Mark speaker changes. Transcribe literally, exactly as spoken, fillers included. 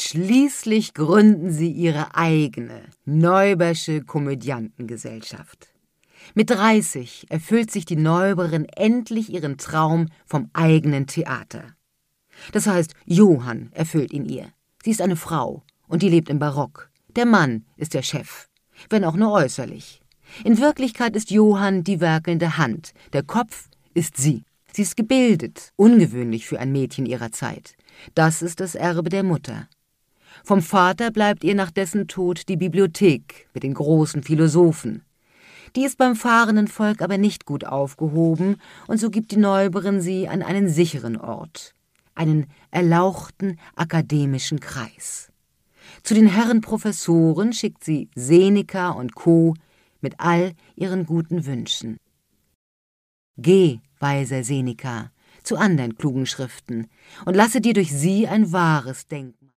Speaker 1: Schließlich gründen sie ihre eigene, Neubersche Komödiantengesellschaft. Mit dreißig erfüllt sich die Neuberin endlich ihren Traum vom eigenen Theater. Das heißt, Johann erfüllt ihn ihr. Sie ist eine Frau und die lebt im Barock. Der Mann ist der Chef, wenn auch nur äußerlich. In Wirklichkeit ist Johann die werkelnde Hand, der Kopf ist sie. Sie ist gebildet, ungewöhnlich für ein Mädchen ihrer Zeit. Das ist das Erbe der Mutter. Vom Vater bleibt ihr nach dessen Tod die Bibliothek mit den großen Philosophen. Die ist beim fahrenden Volk aber nicht gut aufgehoben, und so gibt die Neuberin sie an einen sicheren Ort, einen erlauchten akademischen Kreis. Zu den Herren Professoren schickt sie Seneca und Co. mit all ihren guten Wünschen. Geh, weiser Seneca, zu andern klugen Schriften und lasse dir durch sie ein wahres Denken